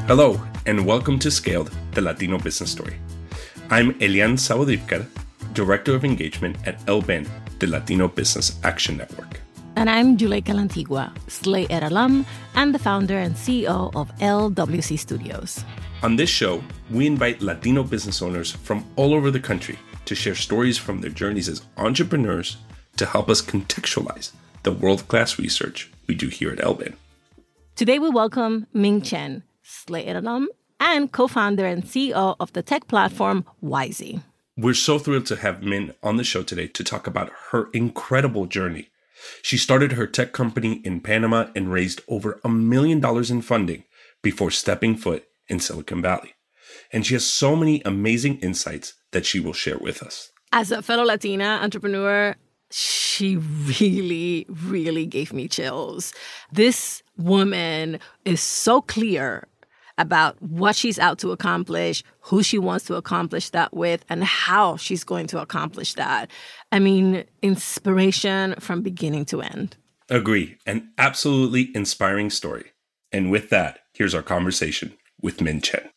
Hello, and welcome to Scaled, the Latino business story. I'm Elian Saudivkar, Director of Engagement at LBN, the Latino Business Action Network. And I'm Juleyka Lantigua, Slay Ed alum and the founder and CEO of LWC Studios. On this show, we invite Latino business owners from all over the country to share stories from their journeys as entrepreneurs to help us contextualize the world-class research we do here at LBN. Today we welcome Ming Chen, Slay Ed alum and co-founder and CEO of the tech platform Wisely. We're so thrilled to have Min on the show today to talk about her incredible journey. She started her tech company in Panama and raised over $1 million in funding before stepping foot in Silicon Valley. And she has so many amazing insights that she will share with us. As a fellow Latina entrepreneur, she really gave me chills. This woman is so clear about what she's out to accomplish, who she wants to accomplish that with, and how she's going to accomplish that. I mean, inspiration from beginning to end. Agree. An absolutely inspiring story. And with that, here's our conversation with Min Chen.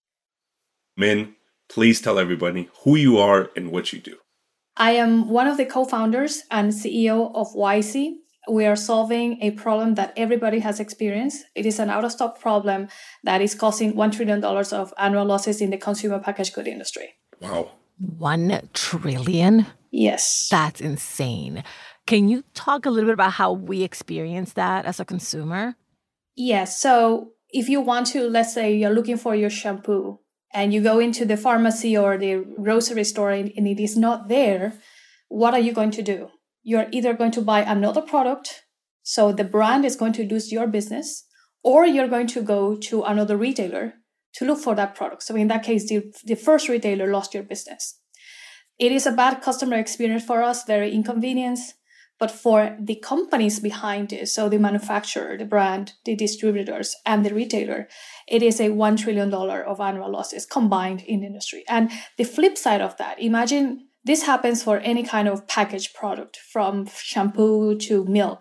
Min, please tell everybody who you are and what you do. I am one of the co-founders and CEO of Wisely. We are solving a problem that everybody has experienced. It is an out-of-stock problem that is causing $1 trillion of annual losses in the consumer packaged goods industry. Wow. 1 trillion? Yes. That's insane. Can you talk a little bit about how we experience that as a consumer? Yes. So if you want to, let's say you're looking for your shampoo and you go into the pharmacy or the grocery store and it is not there, what are you going to do? You're either going to buy another product, so the brand is going to lose your business, or you're going to go to another retailer to look for that product. So in that case, the first retailer lost your business. It is a bad customer experience for us, very inconvenient, but for the companies behind it, so the manufacturer, the brand, the distributors, and the retailer, it is a $1 trillion of annual losses combined in the industry. And the flip side of that, imagine this happens for any kind of packaged product, from shampoo to milk.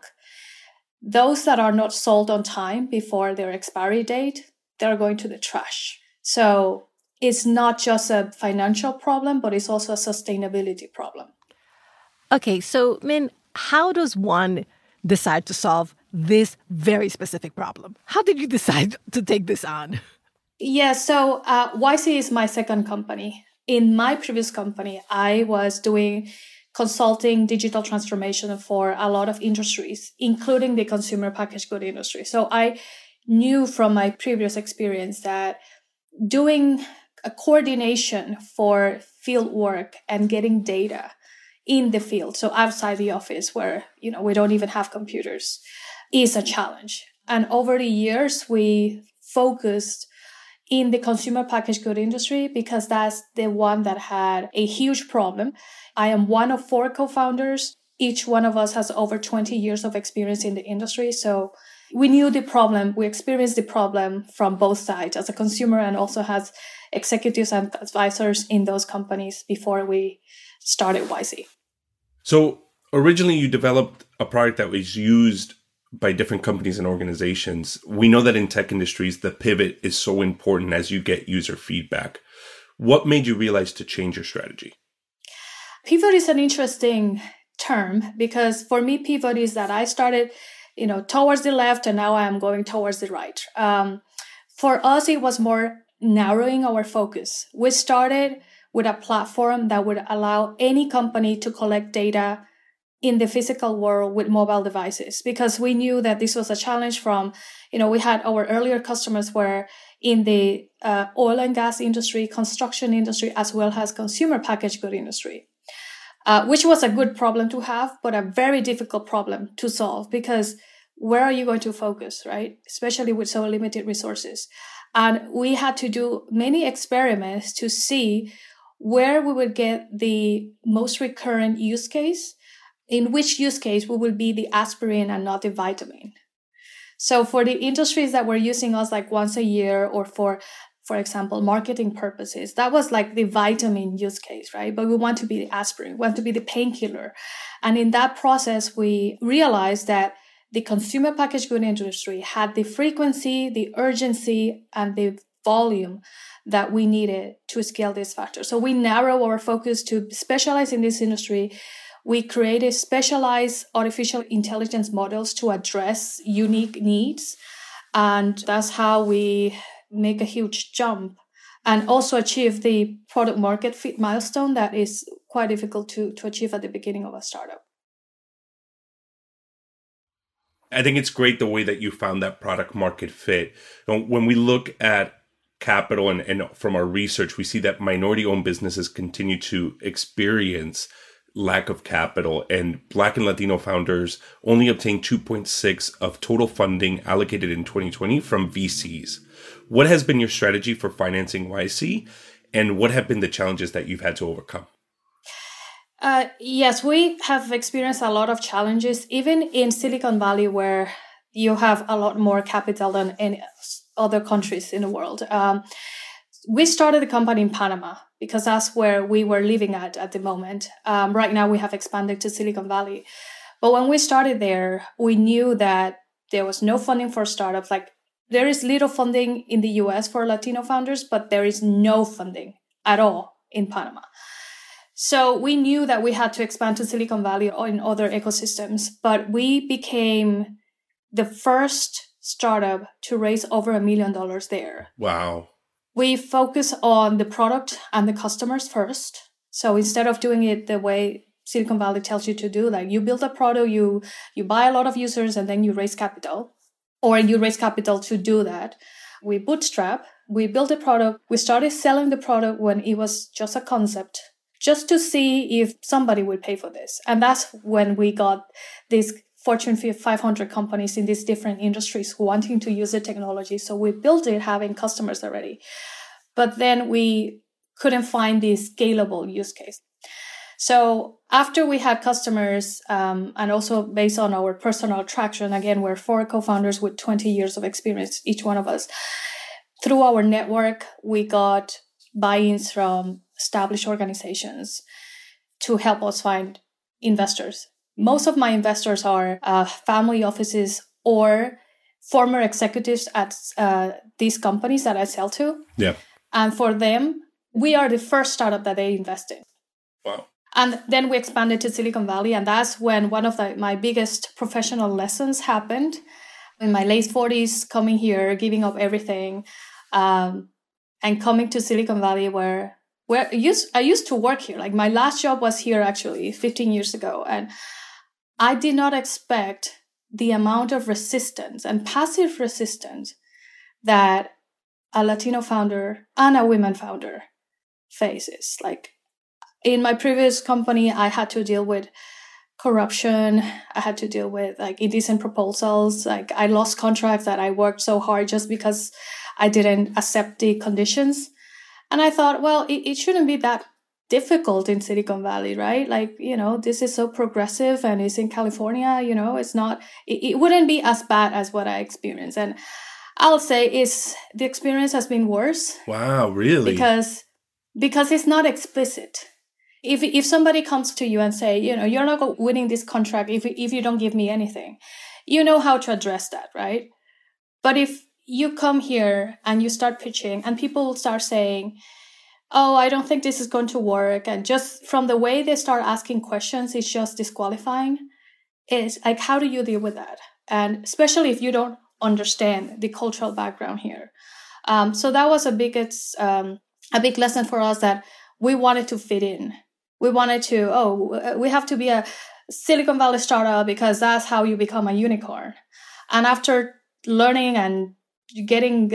Those that are not sold on time before their expiry date, they're going to the trash. So it's not just a financial problem, but it's also a sustainability problem. Okay, so Min, how does one decide to solve this very specific problem? How did you decide to take this on? Yeah, so Wisely is my second company. In my previous company, I was doing consulting digital transformation for a lot of industries, including the consumer packaged goods industry. So I knew from my previous experience that doing a coordination for field work and getting data in the field, so outside the office where, we don't even have computers, is a challenge. And over the years, we focused in the consumer packaged goods industry because that's the one that had a huge problem. I am one of 4 co-founders. Each one of us has over 20 years of experience in the industry. So we knew the problem. We experienced the problem from both sides as a consumer and also as executives and advisors in those companies before we started Wisely. So originally you developed a product that was used by different companies and organizations. We know that in tech industries, the pivot is so important as you get user feedback. What made you realize to change your strategy? Pivot is an interesting term because for me, pivot is that I started, towards the left and now I am going towards the right. For us, it was more narrowing our focus. We started with a platform that would allow any company to collect data in the physical world with mobile devices, because we knew that this was a challenge from, we had our earlier customers were in the oil and gas industry, construction industry, as well as consumer packaged goods industry, which was a good problem to have, but a very difficult problem to solve because where are you going to focus, right? Especially with so limited resources. And we had to do many experiments to see where we would get the most recurrent use case, in which use case we will be the aspirin and not the vitamin. So for the industries that were using us like once a year or for example, marketing purposes, that was like the vitamin use case, right? But we want to be the aspirin, we want to be the painkiller. And in that process, we realized that the consumer packaged good industry had the frequency, the urgency, and the volume that we needed to scale this factor. So we narrow our focus to specialize in this industry. We created specialized artificial intelligence models to address unique needs. And that's how we make a huge jump and also achieve the product market fit milestone that is quite difficult to achieve at the beginning of a startup. I think it's great the way that you found that product market fit. When we look at capital and from our research, we see that minority-owned businesses continue to experience lack of capital, and Black and Latino founders only obtained 2.6% of total funding allocated in 2020 from VCs. What has been your strategy for financing YC, and what have been the challenges that you've had to overcome? Yes, we have experienced a lot of challenges, even in Silicon Valley, where you have a lot more capital than any other countries in the world. We started the company in Panama because that's where we were living at the moment. Right now, we have expanded to Silicon Valley. But when we started there, we knew that there was no funding for startups. Like, there is little funding in the US for Latino founders, but there is no funding at all in Panama. So we knew that we had to expand to Silicon Valley or in other ecosystems, but we became the first startup to raise over $1 million there. Wow. We focus on the product and the customers first. So instead of doing it the way Silicon Valley tells you to do, like you build a product, you buy a lot of users, and then you raise capital, or you raise capital to do that. We bootstrap, we built a product, we started selling the product when it was just a concept, just to see if somebody would pay for this. And that's when we got these Fortune 500 companies in these different industries wanting to use the technology. So we built it having customers already. But then we couldn't find the scalable use case. So after we had customers, and also based on our personal traction, again, we're 4 co-founders with 20 years of experience, each one of us. Through our network, we got buy-ins from established organizations to help us find investors. Most of my investors are family offices or former executives at these companies that I sell to. Yeah. And for them, we are the first startup that they invest in. Wow. And then we expanded to Silicon Valley. And that's when one of my biggest professional lessons happened. In my late 40s, coming here, giving up everything, and coming to Silicon Valley where I used to work here. Like my last job was here actually 15 years ago. And I did not expect the amount of resistance and passive resistance that a Latino founder and a women founder faces. Like in my previous company, I had to deal with corruption. I had to deal with like indecent proposals. Like I lost contracts that I worked so hard just because I didn't accept the conditions. And I thought, well, it shouldn't be that difficult in Silicon Valley, right? Like, this is so progressive and it's in California, it's not, it wouldn't be as bad as what I experienced. And I'll say the experience has been worse. Wow, really? Because it's not explicit. If somebody comes to you and say, you're not winning this contract if you don't give me anything, you know how to address that, right? But if you come here and you start pitching and people start saying, oh, I don't think this is going to work. And just from the way they start asking questions, it's just disqualifying. It's like, how do you deal with that? And especially if you don't understand the cultural background here. So that was a big lesson for us that we wanted to fit in. We wanted to, we have to be a Silicon Valley startup because that's how you become a unicorn. And after learning and getting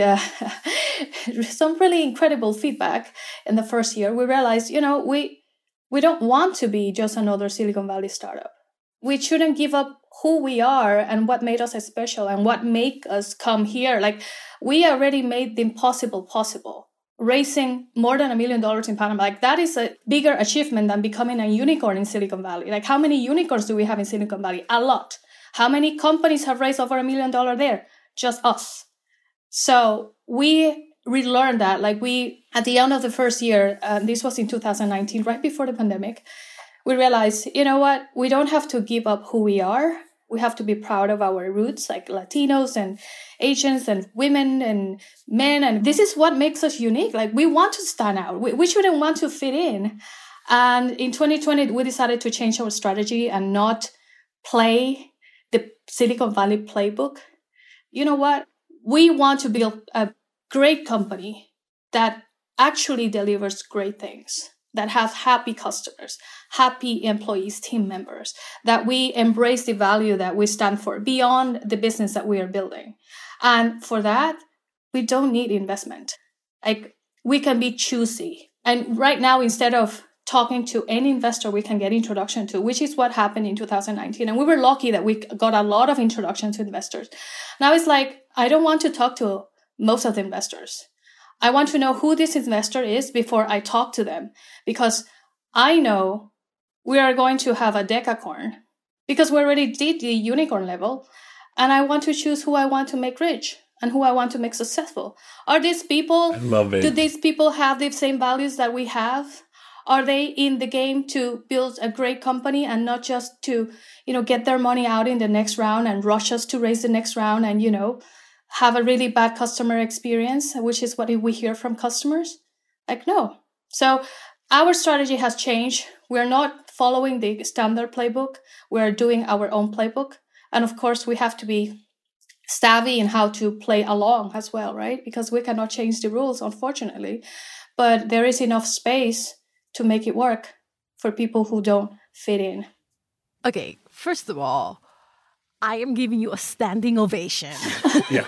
some really incredible feedback in the first year, we realized, we don't want to be just another Silicon Valley startup. We shouldn't give up who we are and what made us special and what made us come here. Like we already made the impossible possible, raising more than $1 million in Panama. Like that is a bigger achievement than becoming a unicorn in Silicon Valley. Like how many unicorns do we have in Silicon Valley? A lot. How many companies have raised over $1 million there? Just us. So we relearned that, like at the end of the first year, this was in 2019, right before the pandemic, we realized, you know what, we don't have to give up who we are. We have to be proud of our roots, like Latinos and Asians and women and men. And this is what makes us unique. Like, we want to stand out. We shouldn't want to fit in. And in 2020, we decided to change our strategy and not play the Silicon Valley playbook. You know what? We want to build a great company that actually delivers great things, that have happy customers, happy employees, team members, that we embrace the value that we stand for beyond the business that we are building. And for that, we don't need investment. Like, we can be choosy. And right now, instead of talking to any investor we can get introduction to, which is what happened in 2019. And we were lucky that we got a lot of introduction to investors. Now it's like, I don't want to talk to most of the investors. I want to know who this investor is before I talk to them, because I know we are going to have a decacorn because we already did the unicorn level. And I want to choose who I want to make rich and who I want to make successful. Are these people, I love it. Do these people have the same values that we have? Are they in the game to build a great company and not just to, get their money out in the next round and rush us to raise the next round and, have a really bad customer experience, which is what we hear from customers? Like, no. So our strategy has changed. We're not following the standard playbook. We're doing our own playbook. And of course, we have to be savvy in how to play along as well, right? Because we cannot change the rules, unfortunately. But there is enough space to make it work for people who don't fit in. Okay, first of all, I am giving you a standing ovation. Yeah.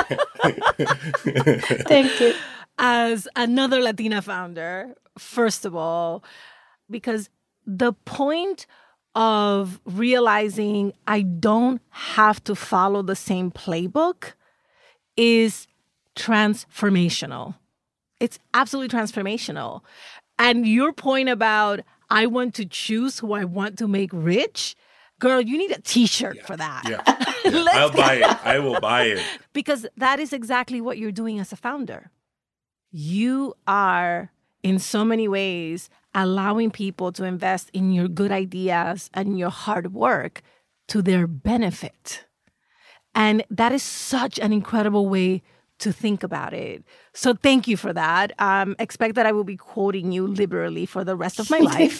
Thank you. As another Latina founder, first of all, because the point of realizing I don't have to follow the same playbook is transformational. It's absolutely transformational. And your point about I want to choose who I want to make rich, girl, you need a t-shirt for that. Yeah. I'll buy it. I will buy it. Because that is exactly what you're doing as a founder. You are, in so many ways, allowing people to invest in your good ideas and your hard work to their benefit. And that is such an incredible way to think about it. So thank you for that. Expect that I will be quoting you liberally for the rest of my life.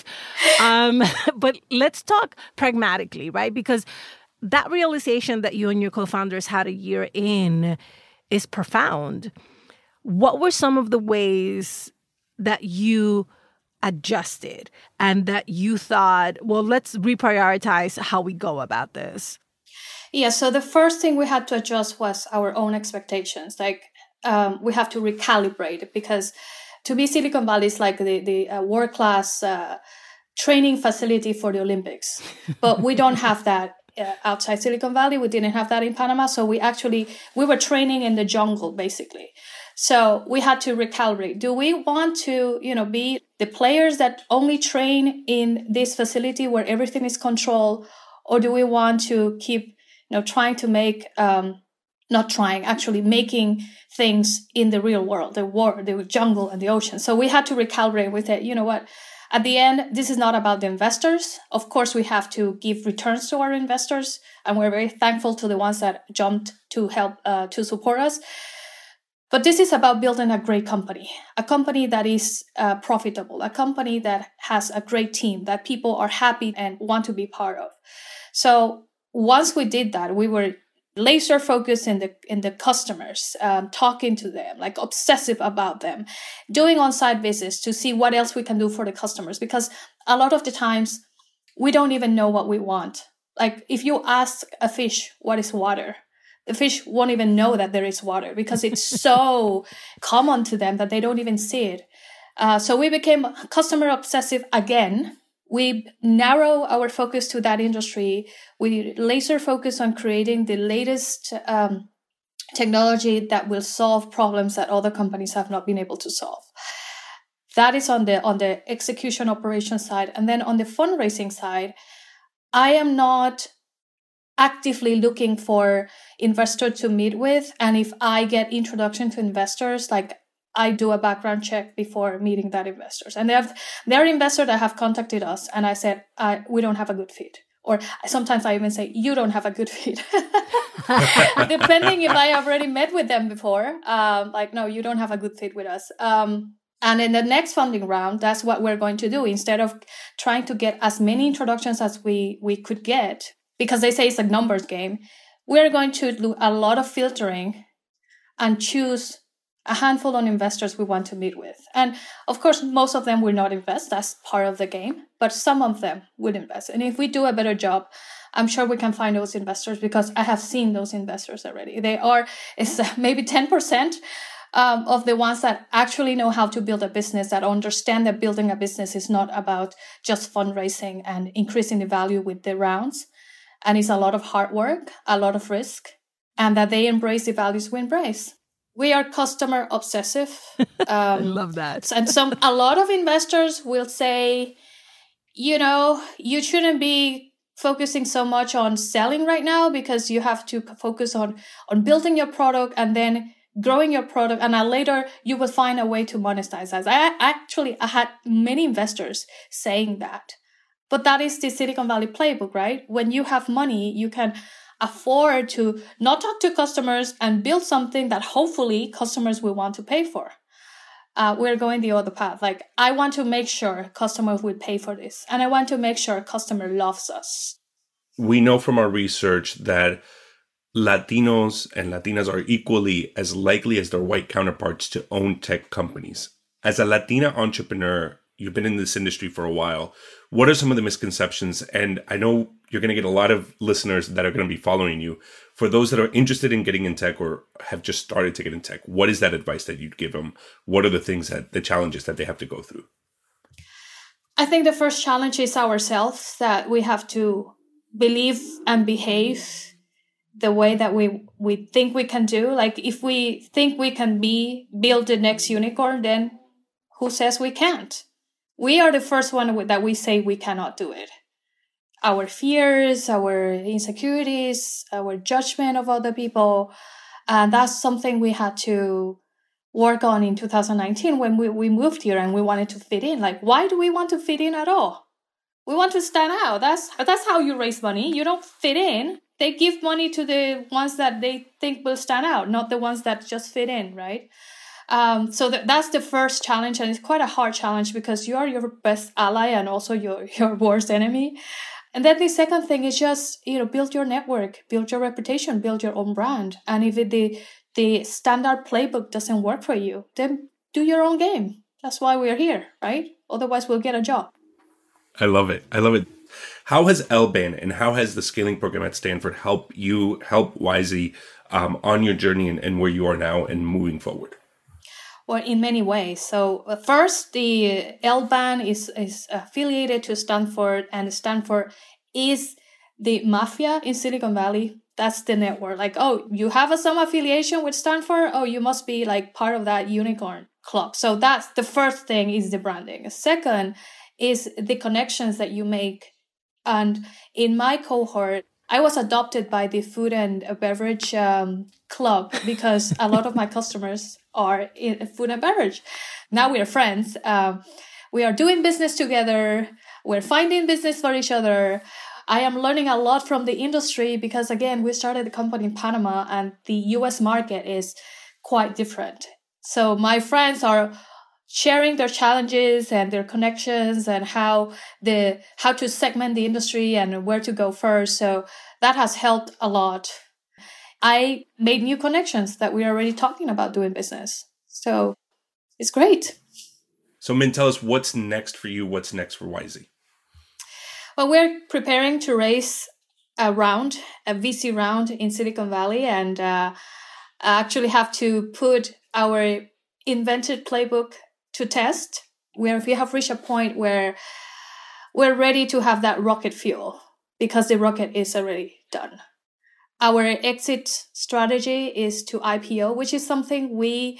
But let's talk pragmatically, right? Because that realization that you and your co-founders had a year in is profound. What were some of the ways that you adjusted and that you thought, well, let's reprioritize how we go about this? Yeah, so the first thing we had to adjust was our own expectations. Like, we have to recalibrate, because to be Silicon Valley is like the world-class training facility for the Olympics. But we don't have that outside Silicon Valley. We didn't have that in Panama. So we were training in the jungle, basically. So we had to recalibrate. Do we want to, be the players that only train in this facility where everything is controlled? Or do we want to keep trying to make, actually making things in the real world, the jungle and the ocean. So we had to recalibrate with it. You know what? At the end, this is not about the investors. Of course, we have to give returns to our investors, and we're very thankful to the ones that jumped to help to support us. But this is about building a great company, a company that is profitable, a company that has a great team, that people are happy and want to be part of. So once we did that, we were laser focused in the customers, talking to them, like obsessive about them, doing on-site visits to see what else we can do for the customers. Because a lot of the times we don't even know what we want. Like, if you ask a fish, what is water? The fish won't even know that there is water because it's so common to them that they don't even see it. So we became customer obsessive again. We narrow our focus to that industry. We laser focus on creating the latest technology that will solve problems that other companies have not been able to solve. That is on the execution operation side. And then on the fundraising side, I am not actively looking for investors to meet with. And if I get introduction to investors, like, I do a background check before meeting that investors. And there are investors that have contacted us and I said, we don't have a good fit. Or sometimes I even say, you don't have a good fit. Depending if I already met with them before. Like, no, you don't have a good fit with us. And in the next funding round, that's what we're going to do. Instead of trying to get as many introductions as we could get, because they say it's a numbers game, we're going to do a lot of filtering and choose a handful of investors we want to meet with. And of course, most of them will not invest. That's part of the game. But some of them will invest. And if we do a better job, I'm sure we can find those investors, because I have seen those investors already. It's maybe 10% of the ones that actually know how to build a business, that understand that building a business is not about just fundraising and increasing the value with the rounds. And it's a lot of hard work, a lot of risk, and that they embrace the values we embrace. We are customer obsessive. I love that. And a lot of investors will say, you shouldn't be focusing so much on selling right now, because you have to focus on building your product and then growing your product. And then later you will find a way to monetize that. I had many investors saying that. But that is the Silicon Valley playbook, right? When you have money, you can afford to not talk to customers and build something that hopefully customers will want to pay for. We're going the other path. Like, I want to make sure customers will pay for this. And I want to make sure customer loves us. We know from our research that Latinos and Latinas are equally as likely as their white counterparts to own tech companies. As a Latina entrepreneur, you've been in this industry for a while. What are some of the misconceptions? And I know you're going to get a lot of listeners that are going to be following you. For those that are interested in getting in tech or have just started to get in tech, what is that advice that you'd give them? What are the challenges that they have to go through? I think the first challenge is ourselves, that we have to believe and behave the way that we think we can do. Like, if we think we can build the next unicorn, then who says we can't? We are the first one that we say we cannot do it. Our fears, our insecurities, our judgment of other people. And that's something we had to work on in 2019 when we moved here and we wanted to fit in. Like, why do we want to fit in at all? We want to stand out. That's how you raise money. You don't fit in. They give money to the ones that they think will stand out, not the ones that just fit in, right? So that's the first challenge, and it's quite a hard challenge because you are your best ally and also your worst enemy. And then the second thing is just, build your network, build your reputation, build your own brand. And if the standard playbook doesn't work for you, then do your own game. That's why we're here, right? Otherwise, we'll get a job. I love it. How has LBAN and how has the scaling program at Stanford help Wisely on your journey and where you are now and moving forward? Well, in many ways. So first, the LBAN is affiliated to Stanford, and Stanford is the mafia in Silicon Valley. That's the network. Like, oh, you have some affiliation with Stanford? Oh, you must be like part of that unicorn club. So that's the first thing, is the branding. Second is the connections that you make. And in my cohort, I was adopted by the food and beverage club because a lot of my customers are in food and beverage. Now we are friends. We are doing business together. We're finding business for each other. I am learning a lot from the industry because, again, we started the company in Panama and the US market is quite different. So my friends are sharing their challenges and their connections and how to segment the industry and where to go first. So that has helped a lot. I made new connections that we are already talking about doing business. So it's great. So Min, tell us what's next for you. What's next for Wisely? Well, we're preparing to raise a VC round in Silicon Valley, and actually have to put our invented playbook to test, where we have reached a point where we're ready to have that rocket fuel because the rocket is already done. Our exit strategy is to IPO, which is something we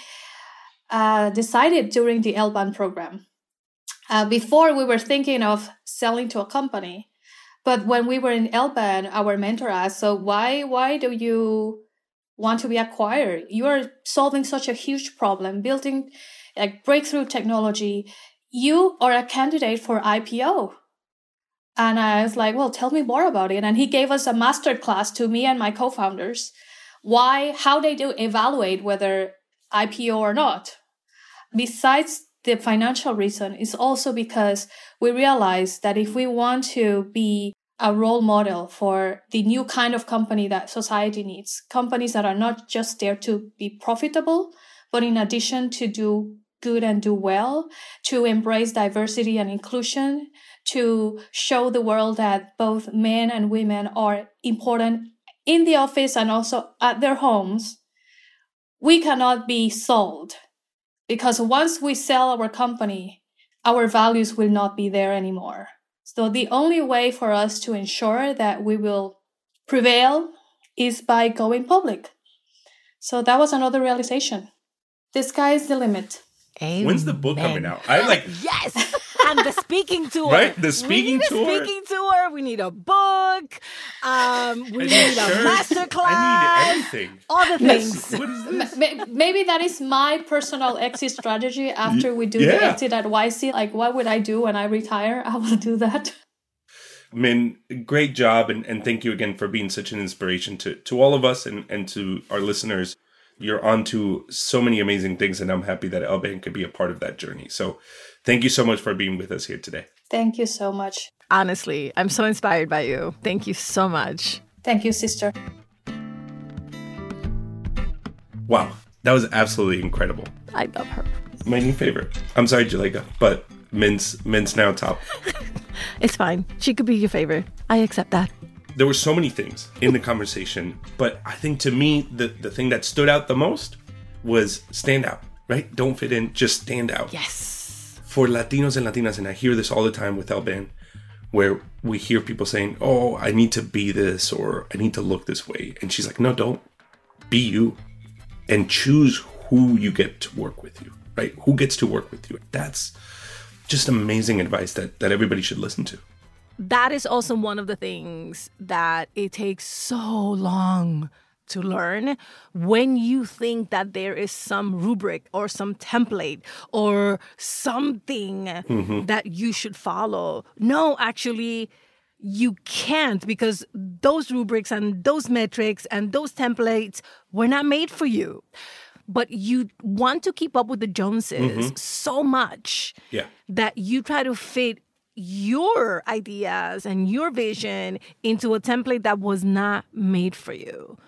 decided during the LBAN program. Before, we were thinking of selling to a company, but when we were in LBAN, our mentor asked, so why do you want to be acquired? You are solving such a huge problem, building like breakthrough technology. You are a candidate for IPO. And I was like, well, tell me more about it. And he gave us a master class to me and my co-founders, how they do evaluate whether IPO or not. Besides the financial reason, is also because we realize that if we want to be a role model for the new kind of company that society needs, companies that are not just there to be profitable, but in addition to do good and do well, to embrace diversity and inclusion, to show the world that both men and women are important in the office and also at their homes, we cannot be sold. Because once we sell our company, our values will not be there anymore. So the only way for us to ensure that we will prevail is by going public. So that was another realization. The sky is the limit. Amen. When's the book coming out? Yes. And the speaking tour. Right? The speaking tour. We need a speaking tour. We need a book. We need a masterclass. I need everything. All the things. What is this? Maybe that is my personal exit strategy after we do the exit at YC. Like, what would I do when I retire? I will do that. Min, great job. And thank you again for being such an inspiration to all of us and to our listeners. You're on to so many amazing things, and I'm happy that LBAN could be a part of that journey. So thank you so much for being with us here today. Thank you so much. Honestly, I'm so inspired by you. Thank you so much. Thank you, sister. Wow, that was absolutely incredible. I love her. My new favorite. I'm sorry, Juleyka, but Min's now top. It's fine. She could be your favorite. I accept that. There were so many things in the conversation, but I think to me, the thing that stood out the most was stand out, right? Don't fit in, just stand out. Yes. For Latinos and Latinas, and I hear this all the time with LBAN, where we hear people saying, oh, I need to be this, or I need to look this way. And she's like, no, don't. Be you. And choose who you get to work with you, right? Who gets to work with you. That's just amazing advice that everybody should listen to. That is also one of the things that it takes so long to learn. When you think that there is some rubric or some template or something that you should follow. No, actually, you can't, because those rubrics and those metrics and those templates were not made for you. But you want to keep up with the Joneses so much that you try to fit your ideas and your vision into a template that was not made for you.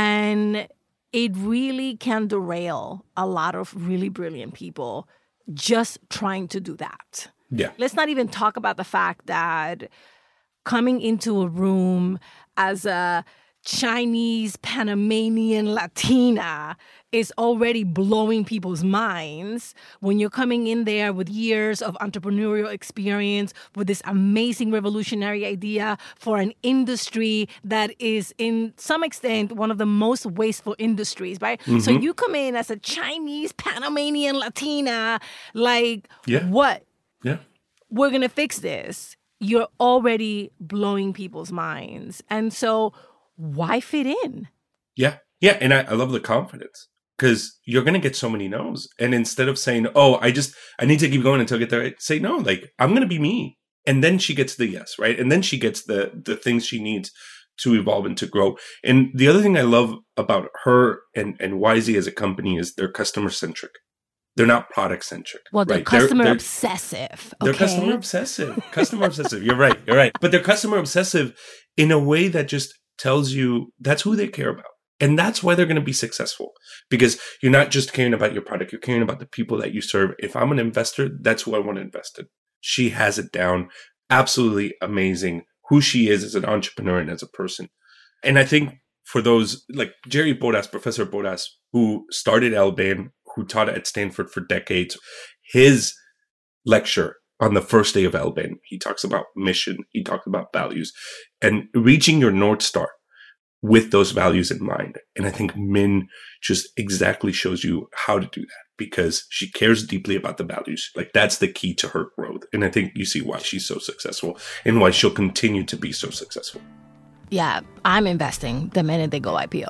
And it really can derail a lot of really brilliant people just trying to do that. Yeah. Let's not even talk about the fact that coming into a room as a Chinese Panamanian Latina is already blowing people's minds when you're coming in there with years of entrepreneurial experience, with this amazing revolutionary idea for an industry that is in some extent one of the most wasteful industries, right? So you come in as a Chinese Panamanian Latina, like, what? Yeah. We're going to fix this. You're already blowing people's minds. And so why fit in? Yeah. Yeah. And I love the confidence, because you're going to get so many no's. And instead of saying, oh, I need to keep going until I get there, say, no, like, I'm going to be me. And then she gets the yes, right? And then she gets the things she needs to evolve and to grow. And the other thing I love about her and YZ as a company is they're customer centric. They're not product centric. Well, they're right? customer obsessive. Okay? They're customer obsessive. Customer obsessive. You're right. But they're customer obsessive in a way that just tells you that's who they care about. And that's why they're going to be successful, because you're not just caring about your product. You're caring about the people that you serve. If I'm an investor, that's who I want to invest in. She has it down. Absolutely amazing who she is as an entrepreneur and as a person. And I think for those like Jerry Bodas, Professor Bodas, who started LBAN, who taught at Stanford for decades, his lecture on the first day of LBAN, he talks about mission, he talks about values, and reaching your North Star with those values in mind. And I think Min just exactly shows you how to do that, because she cares deeply about the values. Like, that's the key to her growth. And I think you see why she's so successful and why she'll continue to be so successful. Yeah, I'm investing the minute they go IPO.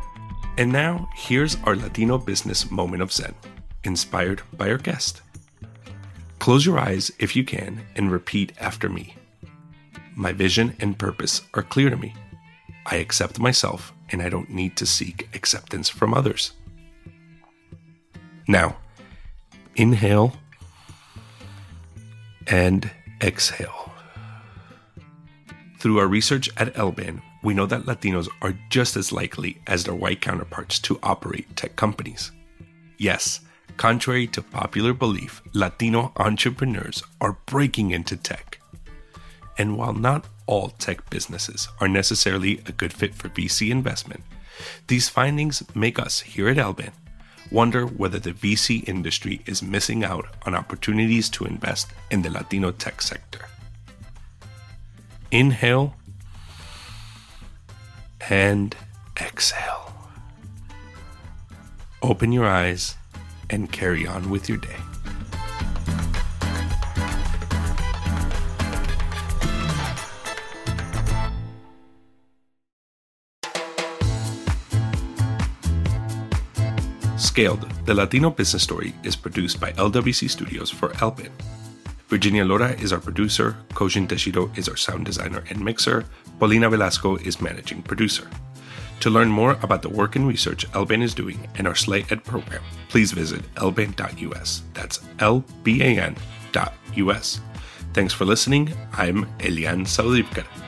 And now, here's our Latino business moment of Zen, inspired by our guest. Close your eyes if you can and repeat after me. My vision and purpose are clear to me. I accept myself and I don't need to seek acceptance from others. Now, inhale and exhale. Through our research at LBAN, we know that Latinos are just as likely as their white counterparts to operate tech companies. Yes, contrary to popular belief, Latino entrepreneurs are breaking into tech. And while not all tech businesses are necessarily a good fit for VC investment, these findings make us here at LBAN wonder whether the VC industry is missing out on opportunities to invest in the Latino tech sector. Inhale and exhale. Open your eyes and carry on with your day. Scaled, the Latino business story, is produced by LWC Studios for LBAN. Virginia Lora is our producer, Kojin Teshiro is our sound designer and mixer, Paulina Velasco is managing producer. To learn more about the work and research LBAN is doing and our Slay Ed program, please visit lban.us. That's lban.us. Thanks for listening. I'm Elian Saudibkar.